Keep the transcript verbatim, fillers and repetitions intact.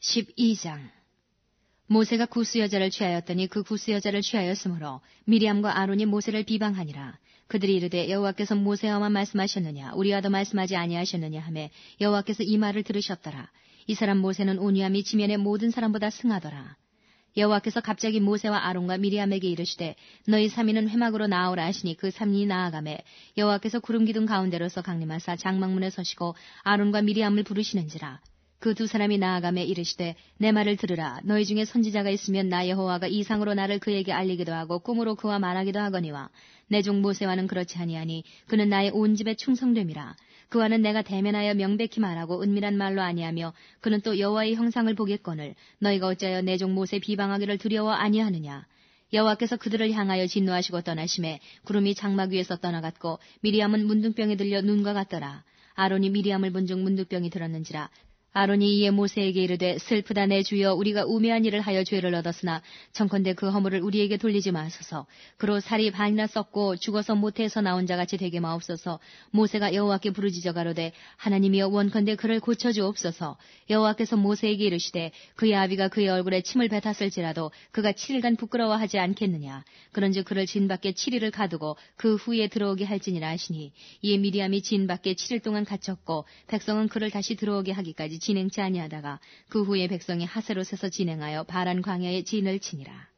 십이 장. 모세가 구스 여자를 취하였더니 그 구스 여자를 취하였으므로 미리암과 아론이 모세를 비방하니라. 그들이 이르되 여호와께서 모세와만 말씀하셨느냐 우리와도 말씀하지 아니하셨느냐 하매 여호와께서 이 말을 들으셨더라. 이 사람 모세는 온유함이 지면의 모든 사람보다 승하더라. 여호와께서 갑자기 모세와 아론과 미리암에게 이르시되 너희 삼인은 회막으로 나아오라 하시니 그 삼인이 나아가매 여호와께서 구름 기둥 가운데로서 강림하사 장막문에 서시고 아론과 미리암을 부르시는지라. 그 두 사람이 나아가매 이르시되 내 말을 들으라. 너희 중에 선지자가 있으면 나 여호와가 이상으로 나를 그에게 알리기도 하고 꿈으로 그와 말하기도 하거니와 내 종 모세와는 그렇지 아니하니 그는 나의 온 집에 충성됨이라. 그와는 내가 대면하여 명백히 말하고 은밀한 말로 아니하며 그는 또 여호와의 형상을 보겠거늘 너희가 어찌하여 내 종 모세 비방하기를 두려워 아니하느냐. 여호와께서 그들을 향하여 진노하시고 떠나심에 구름이 장막 위에서 떠나갔고 미리암은 문둥병에 들려 눈과 같더라. 아론이 미리암을 본 중 문둥병이 들었는지라. 아론이 이에 모세에게 이르되 슬프다 내 주여 우리가 우매한 일을 하여 죄를 얻었으나 청컨대 그 허물을 우리에게 돌리지 마소서. 그로 살이 반이나 썩고 죽어서 모태에서 나온 자같이 되게 마옵소서. 모세가 여호와께 부르짖어 가로되 하나님이여 원컨대 그를 고쳐주옵소서. 여호와께서 모세에게 이르시되 그의 아비가 그의 얼굴에 침을 뱉었을지라도 그가 칠 일간 부끄러워하지 않겠느냐. 그런즉 그를 진 밖에 칠 일을 가두고 그 후에 들어오게 할지니라 하시니 이에 미리암이 진 밖에 칠 일 동안 갇혔고 백성은 그를 다시 들어오게 하기까지 진행치 아니하다가 그 후에 백성이 하세롯에서 진행하여 바란 광야에 진을 치니라.